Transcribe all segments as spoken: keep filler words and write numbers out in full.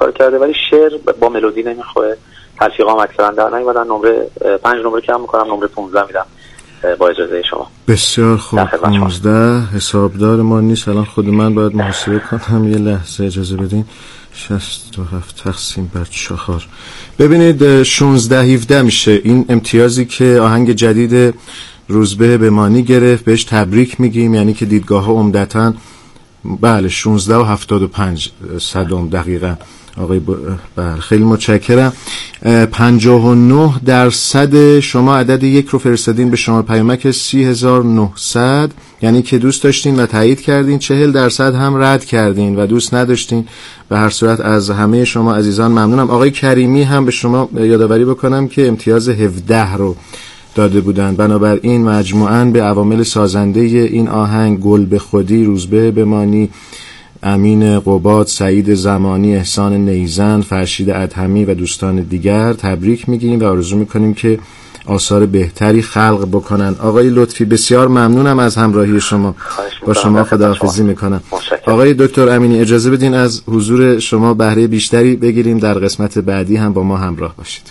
کار کرده، ولی شعر با ملودی نمیخوره. تلفیقام اکثرا در نیومدن. نمره پنج نمره کم میکنم، نمره پانزده میدم با اجازه شما. بسیار خوب. پانزده حسابدار ما نیست، الان خود من باید محاسبه کنم. یه لحظه اجازه بدین. شصت و هفت تقسیم بر چهار. ببینید شانزده هفده میشه. این امتیازی که آهنگ جدید روزبه بمانی گرفت بهش تبریک میگیم، یعنی که دیدگاه ها عمدتاً بله شانزده و هفتاد و پنج صدم دقیقاً. آقای ب... بله خیلی متشکرم. پنجاه و نه درصد شما عدد یک رو فرستادین به شماره پیامک سی هزار و نهصد، یعنی که دوست داشتین و تایید کردین. چهل درصد هم رد کردین و دوست نداشتین. به هر صورت از همه شما عزیزان ممنونم. آقای کریمی هم به شما یادآوری بکنم که امتیاز هفده رو داده بودن. بنابراین مجموعاً به عوامل سازنده این آهنگ گل به خودی، روزبه بمانی، امین قباد، سعید زمانی، احسان نیزن، فرشید ادهمی و دوستان دیگر تبریک میگیم و آرزو میکنیم که آثار بهتری خلق بکنن. آقای لطفی بسیار ممنونم از همراهی شما. با شما خداحافظی میکنم. آقای دکتر امینی اجازه بدین از حضور شما بهره بیشتری بگیریم. در قسمت بعدی هم با ما همراه باشید.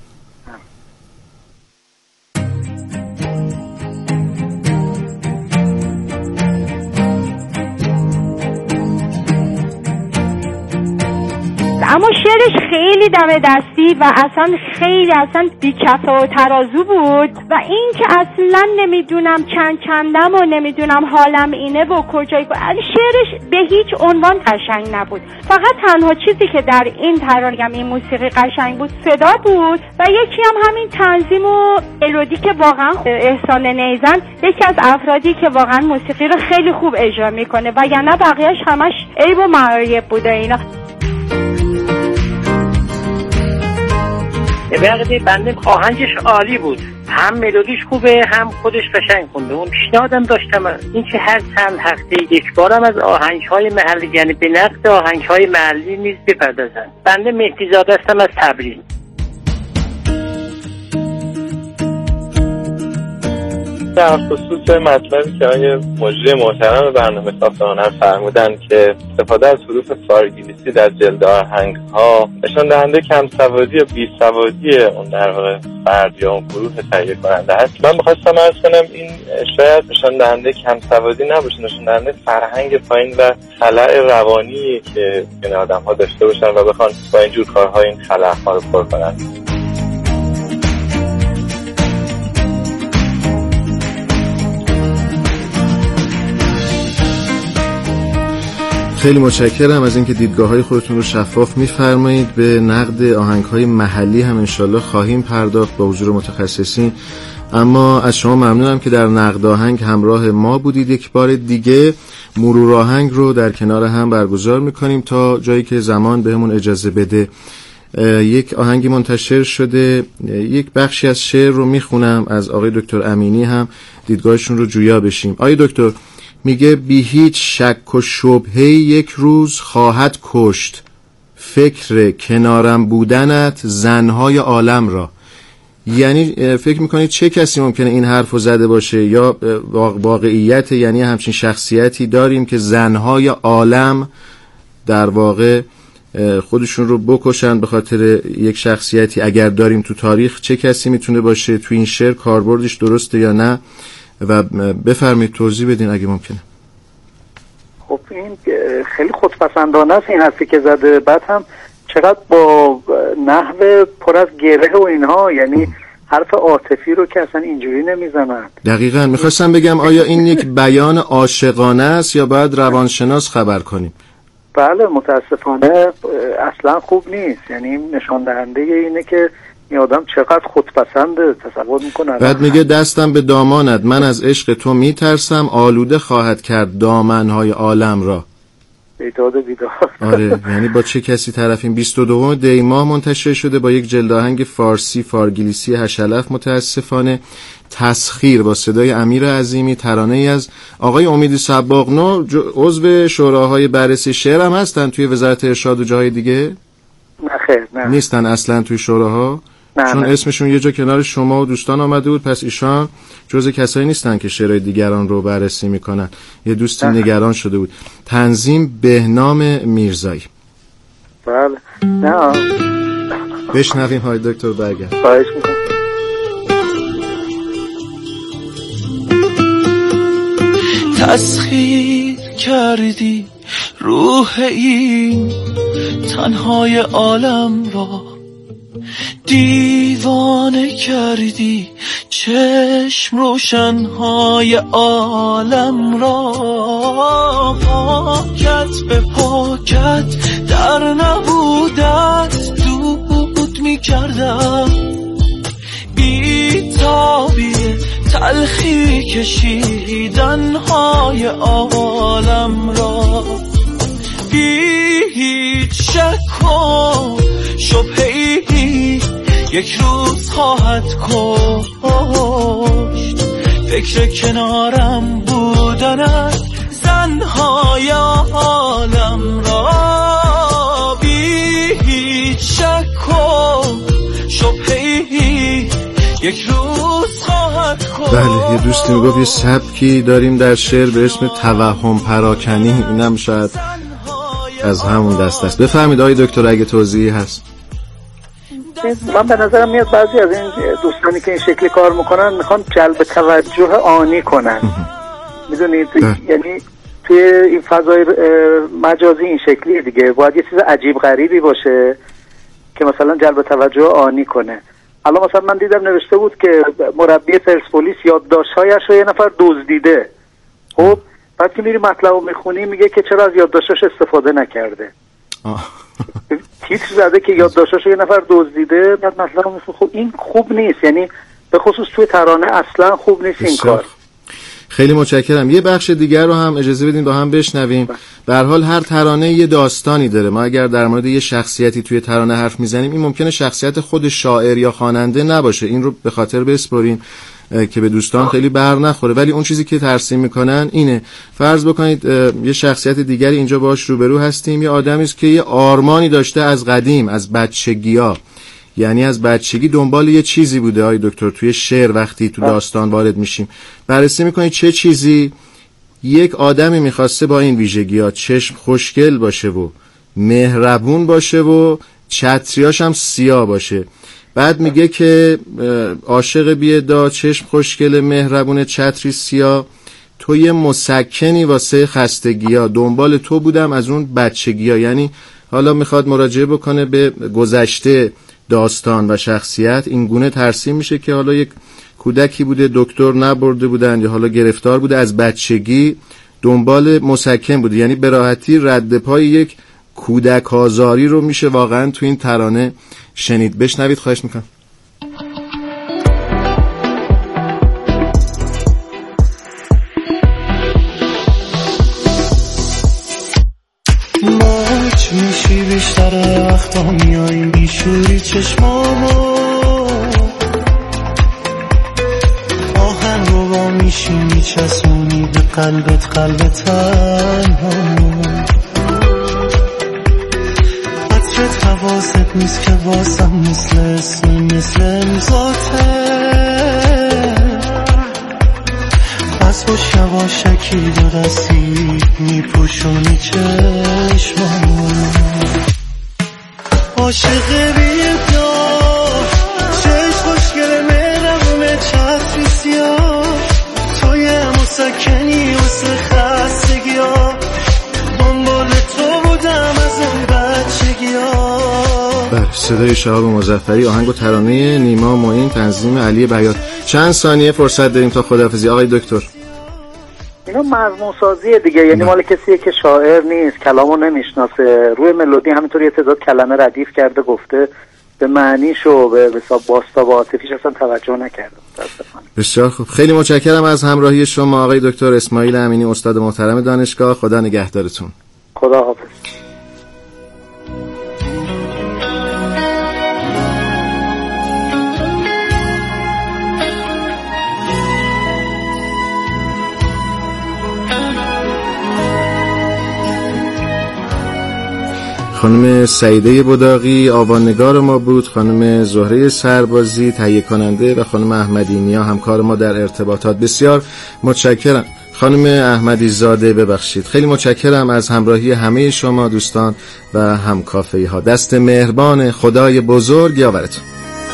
اما شعرش خیلی دم دستی و اصلا خیلی اصلا بی‌کفه و ترازو بود و این که اصلا نمیدونم چند چندم و نمیدونم حالم اینه و کجای شعرش به هیچ عنوان قشنگ نبود. فقط تنها چیزی که در این ترانه این موسیقی قشنگ بود صدا بود و یکی هم همین تنظیم و ملودی که واقعا احسان نیزن یکی از افرادی که واقعا موسیقی رو خیلی خوب اجرا میکنه و یعنی بقیه‌اش همش عیب و معایب بوده. اینا بقیه بنده آهنگش عالی بود، هم ملودیش خوبه هم خودش قشنگ خونده. اون پیشنهادم داشتم این که هر چند هفته یک بارم از آهنگ‌های محلی، یعنی به نقد آهنگ‌های محلی نیز بپردازن. بنده مهدی زاده هستم از تبریز. در خصوص مطلبی که آقای مجری محترم برنامه ساختمانان فرمودن که استفاده از حروف فارگلیسی در جلد آهنگ ها نشان دهنده کم سوادی و بی سوادی اون در واقع فرد یا اون گروه تهیه کننده هست. من می‌خواستم عرض کنم این شاید نشان دهنده کم سوادی نباشه، نشان دهنده فرهنگ پایین و خلأ روانی که این آدم‌ها داشته باشن و بخوان با اینجور کارها این خلأ‌ها رو پر کنن. خیلی متشکرم از اینکه دیدگاه‌های خودتون رو شفاف می‌فرمایید. به نقد آهنگ‌های محلی هم انشالله خواهیم پرداخت با حضور متخصصین. اما از شما ممنونم که در نقد آهنگ همراه ما بودید. یک بار دیگه مرور آهنگ رو در کنار هم برگزار می‌کنیم تا جایی که زمان بهمون اجازه بده. یک آهنگی منتشر شده، یک بخشی از شعر رو میخونم از آقای دکتر امینی، هم دیدگاهشون رو جویا بشیم. آقای دکتر میگه بی هیچ شک و شبهه یک روز خواهد کشت فکر کنارم بودنت زنهای عالم را. یعنی فکر میکنید چه کسی ممکنه این حرفو زده باشه یا واقعیت؟ یعنی همچین شخصیتی داریم که زنهای عالم در واقع خودشون رو بکشن به خاطر یک شخصیتی؟ اگر داریم تو تاریخ چه کسی میتونه باشه؟ تو این شعر کاربردش درسته یا نه؟ و بفرمایید توضیح بدین اگه ممکنه. خب این خیلی خودپسندانه است این حرفی که زده، بعد هم چقدر با نحو پر از گره و اینها، یعنی حرف عاطفی رو که اصلا اینجوری نمیزنن. دقیقاً میخواستم بگم آیا این یک بیان عاشقانه است یا باید روانشناس خبر کنیم؟ بله متاسفانه اصلا خوب نیست، یعنی نشان دهنده اینه که این آدم چقدر خودپسنده. تصور میکنه بعد میگه دستم به دامانت، من از عشق تو میترسم، آلوده خواهد کرد دامنهای عالم را. بیداد بیداد. آره یعنی با چه کسی طرفیم؟ بیست و دوم دی ماه منتشر شده با یک جلد آهنگ فارسی فارگلیسی هشلف متاسفانه. تسخیر با صدای امیر عظیمی، ترانه ای از آقای امید صباغنو، عضو شوراهای بررسی شعر هم هستن توی وزارت ارشاد و جاهای دیگه؟ نه خیر نه نیستن اصلا توی شوراها. نه چون نه. اسمشون یه جا کنار شما و دوستان آمده بود، پس ایشان جزء کسایی نیستن که شعرهای دیگران رو بررسی میکنن. یه دوستی نه. نگران شده بود. تنظیم بهنام میرزایی. بله. نه بشنویم های دکتر برگرد. خواهش میکنم. تسخیر کردی روح این تنهای عالم را، دیوانه کردی چشم روشنهای عالم را. پاکت به پاکت در نبودت دود می کردم، بی تابی تلخی کشیدنهای عالم را. بی هیچ شک و شبهی یک روز خواهد کشت، فکر کنارم بودنت زنهای عالم را. بی هیچ شک و شبهی یک روز خواهد کشت. بله، یه دوستی میگفت یه سبکی داریم در شعر به اسم توهم پراکنی، اینم شاید از همون دست است. بفرمید آقای دکتر اگه توضیحی هست. من به نظرم میاد بعضی از این دوستانی که این شکلی کار میکنن میخوان جلب توجه آنی کنن. میدونید یعنی توی این فضای مجازی این شکلیه دیگه، باید یه چیز عجیب غریبی باشه که مثلا جلب توجه آنی کنه. الان مثلا من دیدم نوشته بود که مربی پرسپولیس یادداشت‌هایش رو یه نفر دزدیده. خب بعد که میری مطلب رو میخونی میگه که چرا از یادداشتاش استفاده نکرده. تیتر زده که یادداشتاش یه نفر دزدیده، بعد مطلب رو میخونی. خب این خوب نیست، یعنی به خصوص توی ترانه اصلا خوب نیست این کار. خیلی متشکرم. یه بخش دیگر رو هم اجازه بدین با هم بشنویم. به هر حال هر ترانه یه داستانی داره. ما اگر در مورد یه شخصیتی توی ترانه حرف میزنیم، این ممکنه شخصیت خود شاعر یا خواننده نباشه، این رو به خاطر بسپریم که به دوستان خیلی بر نخوره. ولی اون چیزی که ترسیم میکنن اینه، فرض بکنید یه شخصیت دیگری اینجا باهاش روبرو هستیم، یه آدمی است که یه آرمانی داشته از قدیم، از بچگی‌ها، یعنی از بچگی دنبال یه چیزی بوده. آی دکتر توی شعر وقتی تو داستان وارد میشیم بررسی میکنید چه چیزی. یک آدمی میخواسته با این ویژگی‌ها، چشم خوشگل باشه و مهربون باشه و چتریاش هم سیاه باشه. بعد میگه که عاشق بی‌ادا، چشم خوشگل، مهربون، چتری سیاه، تو یه مسکنی واسه خستگی‌ها، دنبال تو بودم از اون بچگی‌ها. یعنی حالا میخواد مراجعه بکنه به گذشته داستان و شخصیت. این گونه ترسیم میشه که حالا یک کودکی بوده، دکتر نبرده بودن، یا حالا گرفتار بوده، از بچگی دنبال مسکن بوده. یعنی به راحتی رد پای یک کودک آزاری رو میشه واقعا تو این ترانه شنید. بشنوید خواهش میکنم. موج میشی بیشتر وقتا میاییم بیشوری چشمامو، آهنگو با میشی میچسونی به قلبت، قلب تنها. عطرت حواست نیست که واسم مثل اسمی، مثل امزاته. از خوش یواشکی دو دستی میپوشونی چشمامو. عاشق بی‌ادا، چشم خوشگل مهربونه، چتری سیاه، توی مسکنی واسه خستگی‌ها، دنبال تو بودم از اون بچگی‌ها. بله، صدای شهاب مظفری، آهنگ و ترانه نیما معین، تنظیم علی بیات. چند ثانیه فرصت داریم تا خداحافظی آقای دکتر. اینا مضمون سازیه دیگه، یعنی مال کسیه که شاعر نیست، کلامو نمیشناسه، روی ملودی همینطوری یه تعداد کلمه ردیف کرده گفته، به معنیشو به حساب باستا و عاطفیش اصلا توجه نکرده. بسیار خوب، خیلی متشکرم از همراهی شما آقای دکتر اسماعیل امینی، استاد محترم دانشگاه. خدا نگهدارتون. خدا حافظ. خانم سعیده بداقی آوانگار ما بود، خانم زهره سربازی تهیه کننده و خانم احمدی نیا همکار ما در ارتباطات. بسیار متشکرم. خانم احمدی زاده ببخشید. خیلی متشکرم از همراهی همه شما دوستان و همکافه ها. دست مهربان خدای بزرگ یاورتون.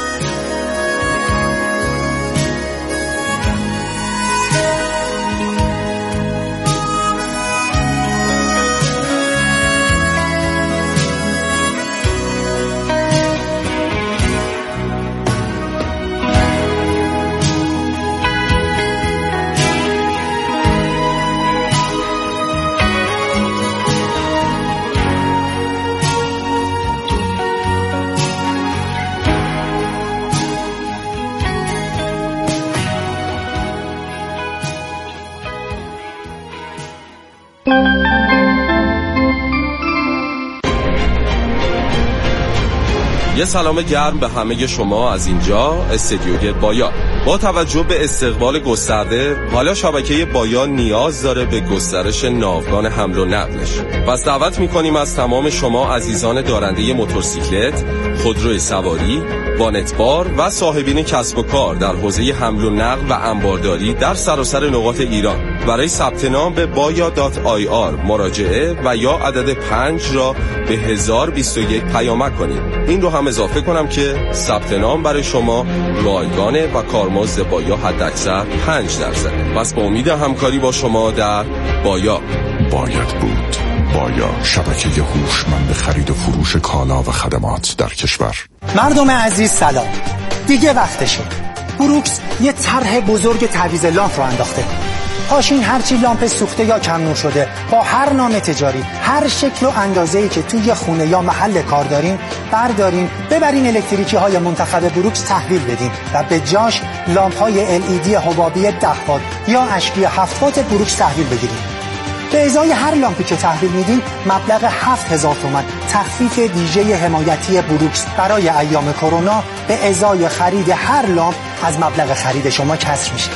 یه سلام گرم به همه شما از اینجا استدیوی بایا. با توجه به استقبال گسترده، حالا شبکه بایا نیاز داره به گسترش ناوگان حمل و نقلش. پس دعوت میکنیم از تمام شما عزیزان دارنده موتورسیکلت، خودروی سواری، وانتبار و صاحبین کسب و کار در حوزه حمل و نقل و انبارداری در سراسر نقاط ایران برای ثبت نام به بایا دات آی آر مراجعه و یا عدد پنج را به هزار و بیست و یک پیامک کنید. این رو هم اضافه کنم که ثبت نام برای شما رایگانه و کارمزد بایا حداکثر پنج درصد. پس با امید همکاری با شما در بایا. باید بود بایا، شبکه هوشمند خرید و فروش کالا و خدمات در کشور. مردم عزیز سلام. دیگه وقتشه. بروکس یه طرح بزرگ تعویض لامپ رو انداخته. پاشین هرچی لامپ سوخته یا کم نور شده با هر نام تجاری، هر شکل و اندازه‌ای که توی خونه یا محل کار دارین بردارین، ببرین الکتریکی های منتخب بروکس تحویل بدین و به جاش لامپ های ال ای دی حبابی ده وات یا اشکی هفت وات بروکس تحویل بگیرین. به ازای هر لامپی که تحویل میدین مبلغ هفت هزار تومان تخفیف ویژه حمایتی بروکس برای ایام کرونا به ازای خرید هر لامپ از مبلغ خرید شما کسر میشه.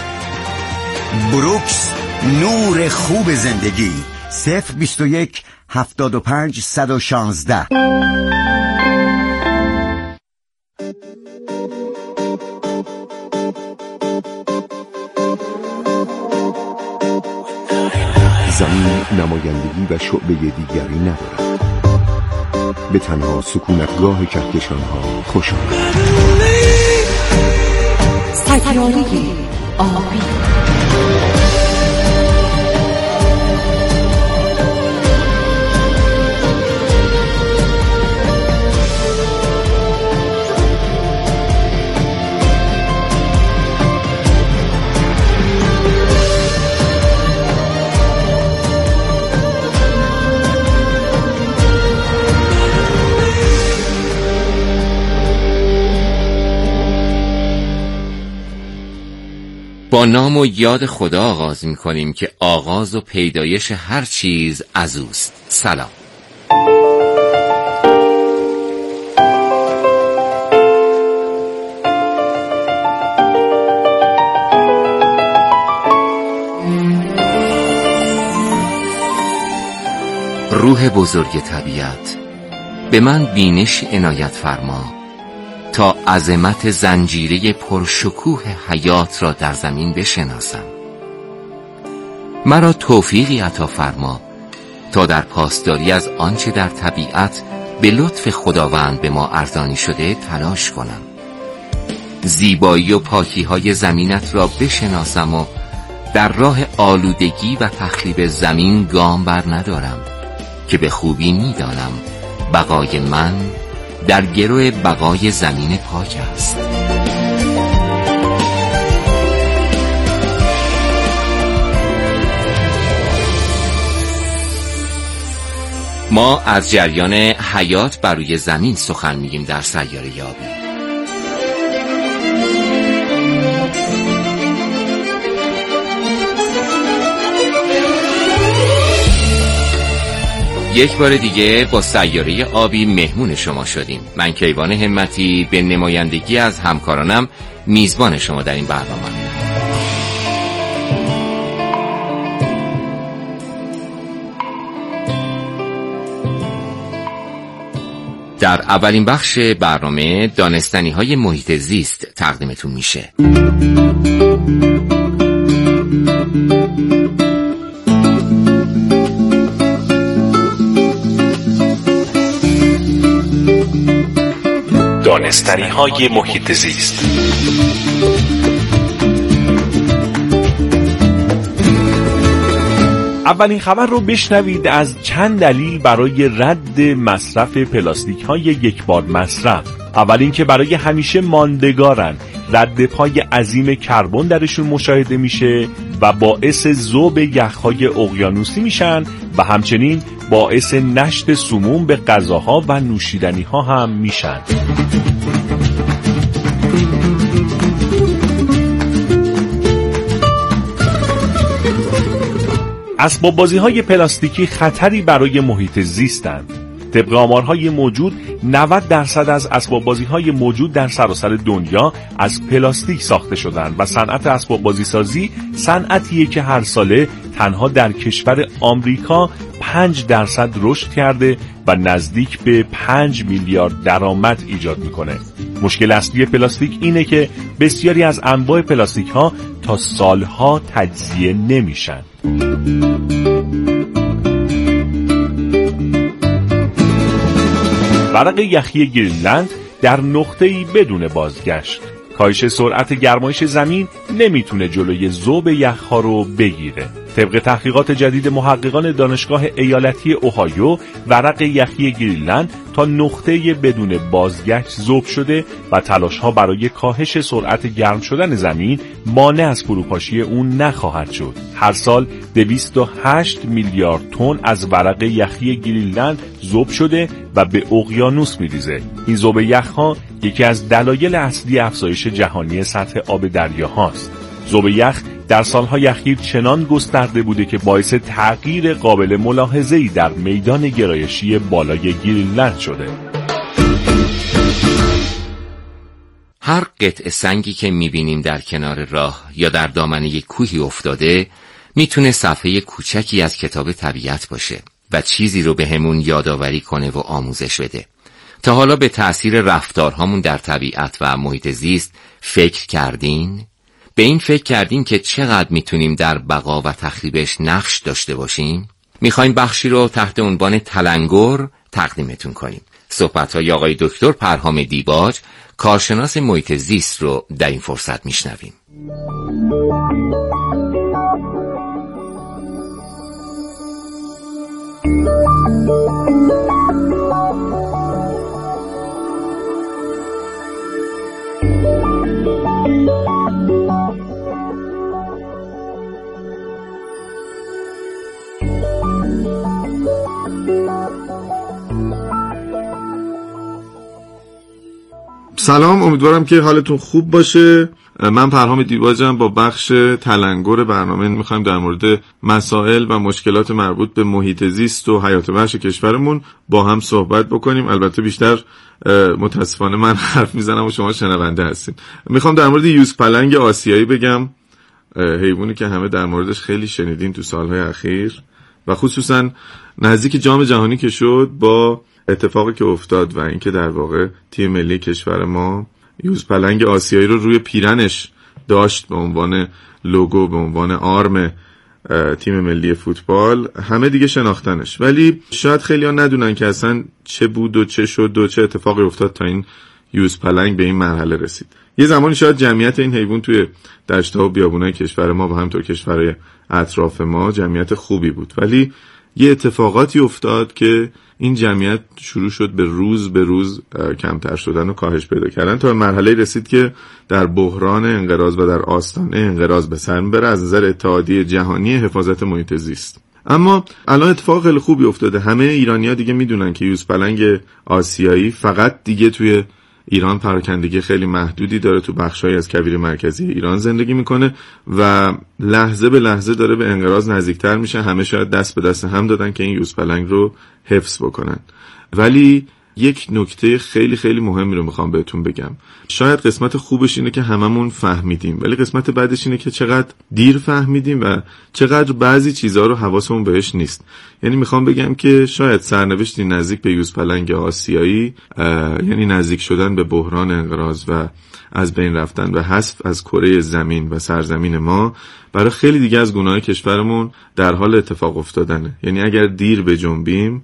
بروکس، نور خوب زندگی. صفر بیست و یک هفتاد و پنج صد و شانزده. زمین نمایندگی و شعبه دیگری ندارد. به تنها سکونتگاه کهکشان‌ها خوش آمد. سیاره آبی. با نام و یاد خدا آغاز می کنیم که آغاز و پیدایش هر چیز از اوست. سلام. روح بزرگ طبیعت، به من بینش عنایت فرما تا عظمت زنجیره پرشکوه حیات را در زمین بشناسم. مرا توفیقی عطا فرما تا در پاسداری از آنچه در طبیعت به لطف خداوند به ما ارزانی شده تلاش کنم. زیبایی و پاکی های زمینت را بشناسم و در راه آلودگی و تخریب زمین گام بر ندارم که به خوبی میدانم بقای من در گرو بقای زمین پاک است. ما از جریان حیات بر روی زمین سخن میگیم در سیاره آبی. یک بار دیگه با سیاره آبی مهمون شما شدیم. من کیوان همتی به نمایندگی از همکارانم میزبان شما در این برنامه. در اولین بخش برنامه دانستنی های محیط زیست تقدیمتون میشه. دانستنی های محیط زیست. اولین خبر رو بشنوید از چند دلیل برای رد مصرف پلاستیک های یک بار مصرف. اول این که برای همیشه ماندگارن، رد پای عظیم کربن درشون مشاهده میشه و باعث ذوب یخهای اقیانوسی میشن و همچنین باعث نشت سموم به غذاها و نوشیدنی ها هم میشن. اسباب بازی های پلاستیکی خطری برای محیط زیستند. طبق آمارهای موجود نود درصد از اسباب بازی های موجود در سراسر دنیا از پلاستیک ساخته شدند و صنعت اسباب بازی سازی صنعتیه که هر ساله تنها در کشور آمریکا پنج درصد رشد کرده و نزدیک به پنج میلیارد درآمد ایجاد میکنه. مشکل اصلی پلاستیک اینه که بسیاری از انواع پلاستیک ها تا سالها تجزیه نمیشن. ورق یخی گرینلند در نقطه‌ای بدون بازگشت. کاهش سرعت گرمایش زمین نمیتونه جلوی ذوب یخها رو بگیره. طبق تحقیقات جدید محققان دانشگاه ایالتی اوهایو، ورق یخی گرینلند تا نقطه بدون بازگشت ذوب شده و تلاش‌ها برای کاهش سرعت گرم شدن زمین مانع از فروپاشی اون نخواهد شد. هر سال دویست و هشت میلیارد تن از ورق یخی گرینلند ذوب شده و به اقیانوس میریزه. این ذوب یخ‌ها یکی از دلایل اصلی افزایش جهانی سطح آب دریاهاست. ذوب یخ در سالهای اخیر چنان گسترده بوده که باعث تغییر قابل ملاحظه‌ای در میدان گرایشی بالای گرینلند شده. هر قطعه سنگی که می‌بینیم در کنار راه یا در دامنه کوهی افتاده میتونه صفحه کوچکی از کتاب طبیعت باشه و چیزی رو بهمون یادآوری کنه و آموزش بده. تا حالا به تأثیر رفتارهامون در طبیعت و محیط زیست فکر کردین؟ به این فکر کردین که چقدر میتونیم در بقا و تخریبش نقش داشته باشیم؟ میخوایم بخشی رو تحت عنوان تلنگر تقدیمتون کنیم. صحبت‌های آقای دکتر پرهام دیباج، کارشناس محیط زیست رو در این فرصت میشنویم. سلام، امیدوارم که حالتون خوب باشه. من پرهام دیباجم. با بخش تلنگر برنامه میخوایم در مورد مسائل و مشکلات مربوط به محیط زیست و حیات وحش کشورمون با هم صحبت بکنیم. البته بیشتر متاسفانه من حرف میزنم و شما شنونده هستین. میخوام در مورد یوزپلنگ آسیایی بگم، حیوانی که همه در موردش خیلی شنیدین تو سالهای اخیر و خصوصا نزدیک جام جهانی که شد با اتفاقی که افتاد و اینکه در واقع تیم ملی کشور ما یوزپلنگ آسیایی رو روی پیرنش داشت به عنوان لوگو، به عنوان آرم تیم ملی فوتبال، همه دیگه شناختنش. ولی شاید خیلی ها ندونن که اصلا چه بود و چه شد و چه اتفاقی افتاد تا این یوزپلنگ به این مرحله رسید. یه زمانی شاید جمعیت این حیوان توی دشت‌ها و بیابونای کشور ما و همینطور کشورهای اطراف ما جمعیت خوبی بود، ولی یه اتفاقاتی افتاد که این جمعیت شروع شد به روز به روز کمتر شدن و کاهش پیدا کردن تا به مرحله رسید که در بحران انقراض و در آستانه انقراض به سر میبره از نظر اتحادیه جهانی حفاظت محیط زیست. اما الان اتفاق خیلی خوبی افتاده. همه ایرانی‌ها دیگه میدونن که یوزپلنگ آسیایی فقط دیگه توی ایران پراکندگی خیلی محدودی داره، تو بخشایی از کویر مرکزی ایران زندگی میکنه و لحظه به لحظه داره به انقراض نزدیکتر میشه. همه شاید دست به دست هم دادن که این یوزپلنگ رو حفظ بکنن. ولی یک نکته خیلی خیلی مهمی رو میخوام بهتون بگم. شاید قسمت خوبش اینه که هممون فهمیدیم، ولی قسمت بعدش اینه که چقدر دیر فهمیدیم و چقدر بعضی چیزها رو حواسمون بهش نیست. یعنی میخوام بگم که شاید سرنوشتی نزدیک به یوزپلنگ آسیایی، یعنی نزدیک شدن به بحران انقراض و از بین رفتن و حذف از کره زمین و سرزمین ما، برای خیلی دیگه از گونه‌های کشورمون در حال اتفاق افتادنه. یعنی اگر دیر بجنبیم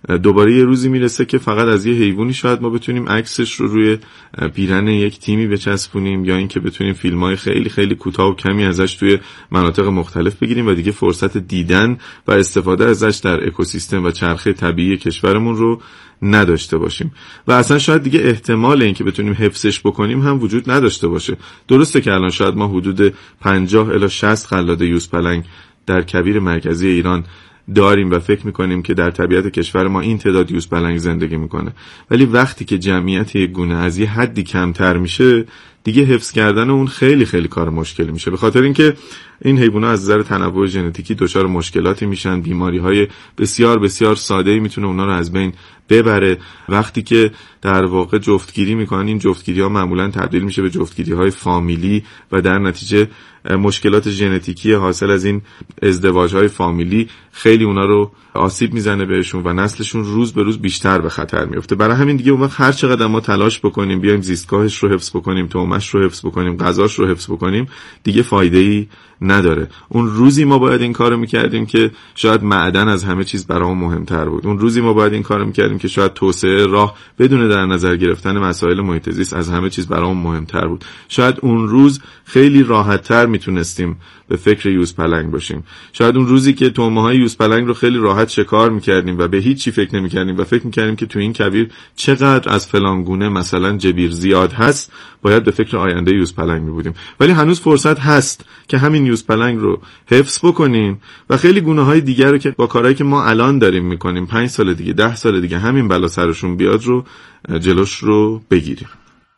دوباره یه روزی میرسه که فقط از یه حیوانی شاید ما بتونیم عکسش رو روی پیرن یک تیمی بچسبونیم، یا اینکه بتونیم فیلم‌های خیلی خیلی کوتاه و کمی ازش توی مناطق مختلف بگیریم و دیگه فرصت دیدن و استفاده ازش در اکوسیستم و چرخه طبیعی کشورمون رو نداشته باشیم و اصلا شاید دیگه احتمال این که بتونیم حفظش بکنیم هم وجود نداشته باشه. درسته که الان شاید ما حدود پنجاه الی شصت قلاده یوز پلنگ در کویر مرکزی ایران داریم و فکر میکنیم که در طبیعت کشور ما این تعداد یوز پلنگ زندگی میکنه، ولی وقتی که جمعیت یک گونه از یه حدی کمتر میشه دیگه حفظ کردن اون خیلی خیلی کار مشکلی میشه، به خاطر اینکه این حیونا از نظر تنوع ژنتیکی دچار مشکلاتی میشن، بیماری‌های بسیار بسیار ساده‌ای میتونه اونا رو از بین ببره. وقتی که در واقع جفتگیری میکنن این جفتگیری‌ها معمولاً تبدیل میشه به جفتگیری‌های فامیلی و در نتیجه مشکلات ژنتیکی حاصل از این ازدواج‌های فامیلی خیلی اونا رو آسیب میزنه بهشون و نسلشون روز به روز بیشتر به خطر میفته. برای همین دیگه اون وقت هر چقدر ما تلاش بکنیم بیایم زیستگاهش رو حفظ بکنیم، تومش رو حفظ بکنیم، غذاش رو حفظ بکنیم، دیگه فایده‌ای نداره. اون روزی ما باید این کارو میکردیم که شاید معدن از همه چیز برامون مهمتر بود. اون روزی ما باید این کارو میکردیم که شاید توسعه راه بدون در نظر گرفتن مسائل محیط زیست از همه چیز برامون مهمتر بود. شاید اون روز خیلی راحت‌تر میتونستیم به فکر یوز پلنگ باشیم. شاید اون روزی که تومه‌های یوز پلنگ رو خیلی راحت شکار میکردیم و به هیچ چی فکر نمیکردیم و فکر میکردیم که تو این کویر چقدر از فلان گونه مثلا جبیر زیاد هست، باید به فکر آینده یوز پلنگ میبودیم. ولی هنوز فرصت هست که همین یوز پلنگ رو حفظ بکنیم و خیلی گونه‌های دیگر رو که با کارهایی که ما الان داریم میکنیم پنج سال دیگه، ده سال دیگه همین بلا سرشون بیاد رو جلوش رو بگیریم.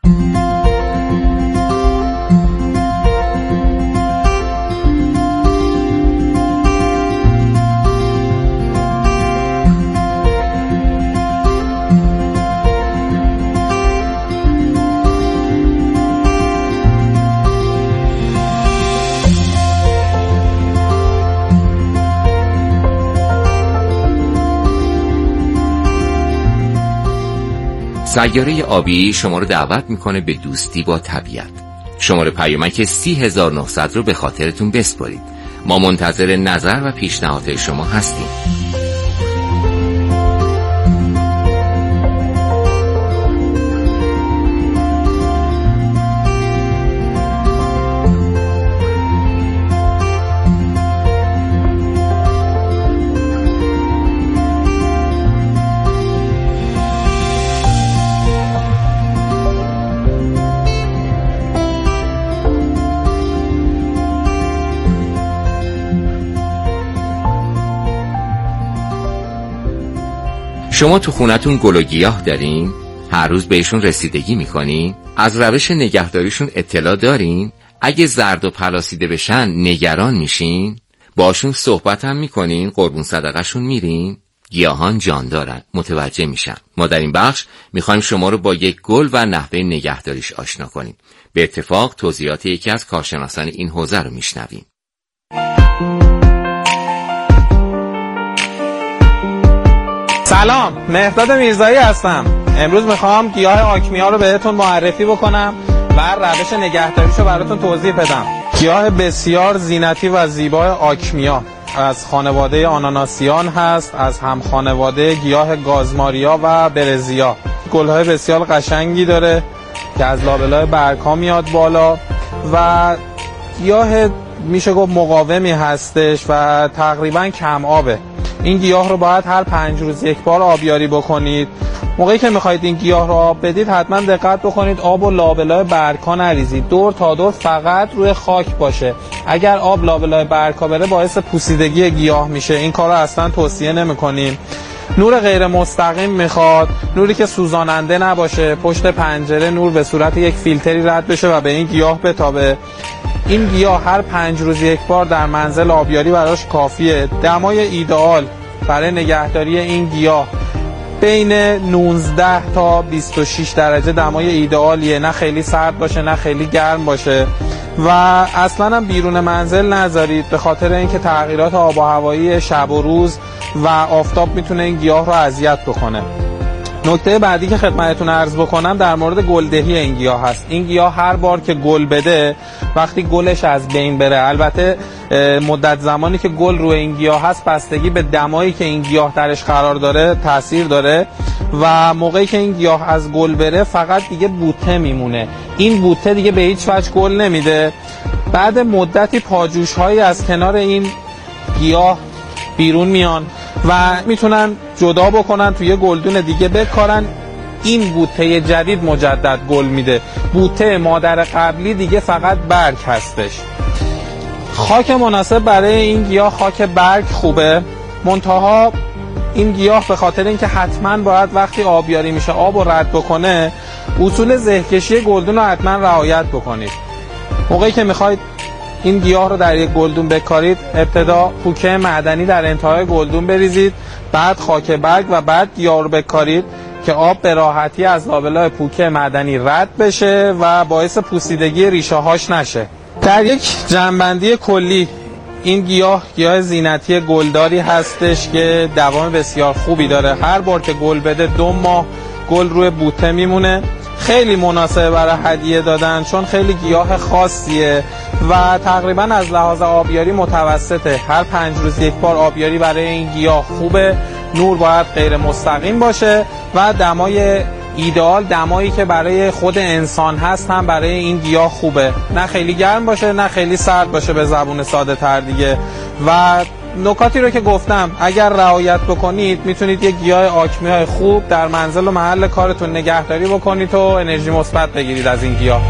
سیاره آبی شما رو دعوت میکنه به دوستی با طبیعت. شماره پیامک سی هزار و نهصد رو به خاطرتون بسپارید. ما منتظر نظر و پیشنهادات شما هستیم. شما تو خونتون گل و گیاه دارین؟ هر روز بهشون رسیدگی میکنین؟ از روش نگهداریشون اطلاع دارین؟ اگه زرد و پلاسیده بشن نگران میشین؟ باشون صحبت هم میکنین؟ قربون صدقشون میرین؟ گیاهان جان دارن، متوجه میشن. ما در این بخش میخوایم شما رو با یک گل و نحوه نگهداریش آشنا کنیم. به اتفاق توضیحات یکی از کارشناسان این حوزه رو میشنویم. سلام، مهرداد میرزایی هستم. امروز میخوام گیاه آکمیا رو بهتون معرفی بکنم و روش نگهداریشو براتون توضیح بدم. گیاه بسیار زینتی و زیبای آکمیا از خانواده آناناسیان هست، از هم خانواده گیاه گازماریا و برزیا. گل‌های بسیار قشنگی داره که از لابلای برگ‌ها میاد بالا و گیاه میشه گفت مقاومی هستش و تقریبا کم آبه. این گیاه رو باید هر پنج روز یک بار آبیاری بکنید. موقعی که میخواید این گیاه رو آب بدید حتما دقت بکنید آب و لابلای برگ‌ها نریزید، دور تا دور فقط روی خاک باشه. اگر آب لابلای برگ‌ها بره باعث پوسیدگی گیاه میشه، این کار رو اصلا توصیه نمی‌کنیم. نور غیر مستقیم میخواد، نوری که سوزاننده نباشه، پشت پنجره نور به صورت یک فیلتری رد بشه و به این گیاه بتابه. این گیاه هر پنج روز یک بار در منزل آبیاری براش کافیه. دمای ایدئال برای نگهداری این گیاه بین نوزده تا بیست و شش درجه دمای ایدئالیه، نه خیلی سرد باشه نه خیلی گرم باشه و اصلا هم بیرون منزل نذارید، به خاطر اینکه تغییرات آب و هوایی شب و روز و آفتاب میتونه این گیاه رو اذیت بکنه. نکته بعدی که خدمتتون عرض بکنم در مورد گلدهی این گیاه هست. این گیاه هر بار که گل بده، وقتی گلش از بین بره، البته مدت زمانی که گل روی این گیاه هست بستگی به دمایی که این گیاه درش قرار داره تاثیر داره و موقعی که این گیاه از گل بره فقط دیگه بوته میمونه. این بوته دیگه به هیچ وجه گل نمیده. بعد مدتی پاجوش هایی از کنار این گیاه بیرون میان و میتونن جدا بکنن توی گلدون دیگه بکارن. این بوته جدید مجدد گل میده. بوته مادر قبلی دیگه فقط برگ هستش. خاک مناسب برای این گیاه خاک برگ خوبه، منتها این گیاه به خاطر اینکه حتما باید وقتی آبیاری میشه آب رو رد بکنه، اصول زهکشی گلدون رو حتما رعایت بکنید. موقعی که میخواید این گیاه رو در یک گلدون بکارید، ابتدا پوکه معدنی در انتهای گلدون بریزید، بعد خاک برگ و بعد گیاه رو بکارید که آب به راحتی از لابلای پوکه معدنی رد بشه و باعث پوسیدگی ریشه هاش نشه. در یک جنبندی کلی این گیاه گیاه زینتی گلداری هستش که دوام بسیار خوبی داره. هر بار که گل بده دو ماه گل روی بوته میمونه. خیلی مناسبه برای هدیه دادن چون خیلی گیاه خاصیه و تقریبا از لحاظ آبیاری متوسطه. هر پنج روز یک بار آبیاری برای این گیاه خوبه. نور باید غیر مستقیم باشه و دمای ایدئال، دمایی که برای خود انسان هست هم برای این گیاه خوبه. نه خیلی گرم باشه نه خیلی سرد باشه، به زبون ساده تر دیگه. و نکاتی رو که گفتم اگر رعایت بکنید میتونید یک گیاه آکمیای خوب در منزل و محل کارتون نگهداری بکنید و انرژی مثبت بگیرید از این گیاه.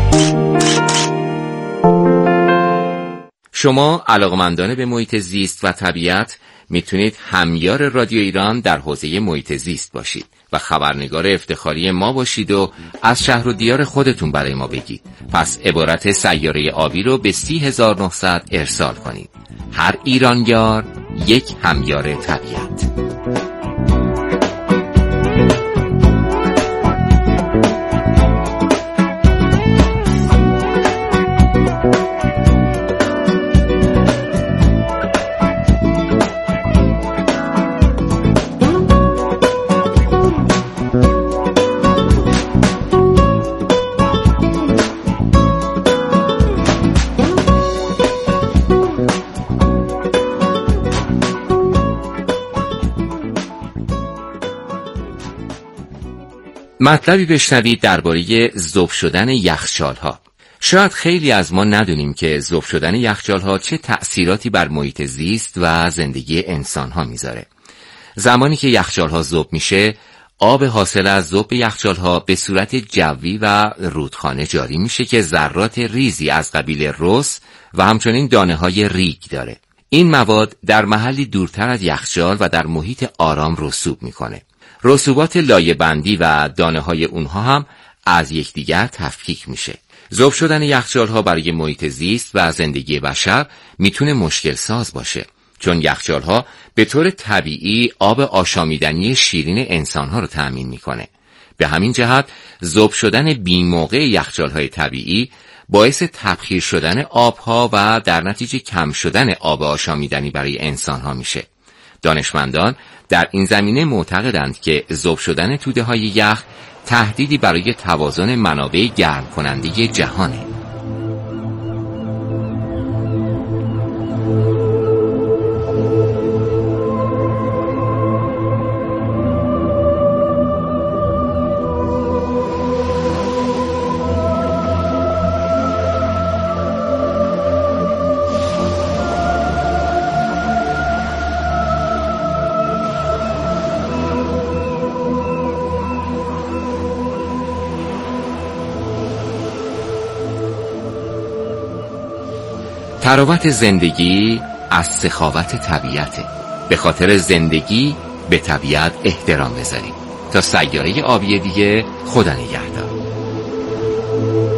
شما علاقمندان به محیط زیست و طبیعت میتونید همیار رادیو ایران در حوزه محیط زیست باشید و خبرنگار افتخاری ما باشید و از شهر و دیار خودتون برای ما بگید. پس عبارت سیاره آبی رو به سی هزار و نهصد ارسال کنید. هر ایرانیار یک همیار طبیعت. مطلبی بشنوید درباره ذوب شدن یخچال‌ها. شاید خیلی از ما ندونیم که ذوب شدن یخچال‌ها چه تأثیراتی بر محیط زیست و زندگی انسان‌ها میذاره. زمانی که یخچال‌ها ذوب میشه، آب حاصل از ذوب یخچال‌ها به صورت جوی و رودخانه جاری میشه که ذرات ریزی از قبیل رس و همچنین دانه‌های ریگ داره. این مواد در محلی دورتر از یخچال و در محیط آرام رسوب میکنه. رسوبات لایه بندی و دانه های اونها هم از یکدیگر تفکیک میشه. ذوب شدن یخچال‌ها برای محیط زیست و زندگی بشر میتونه مشکل ساز باشه، چون یخچال‌ها به طور طبیعی آب آشامیدنی شیرین انسان‌ها رو تأمین میکنه. به همین جهت ذوب شدن بی‌موقع یخچال‌های طبیعی باعث تبخیر شدن آبها و در نتیجه کم شدن آب آشامیدنی برای انسان‌ها میشه. دانشمندان در این زمینه معتقدند که ذوب شدن توده‌های یخ تهدیدی برای توازن منابع گرم کننده جهانه. تراوت زندگی از سخاوت طبیعته. به خاطر زندگی به طبیعت احترام بذاریم. تا سیاره آبی دیگه، خدا نگهدار.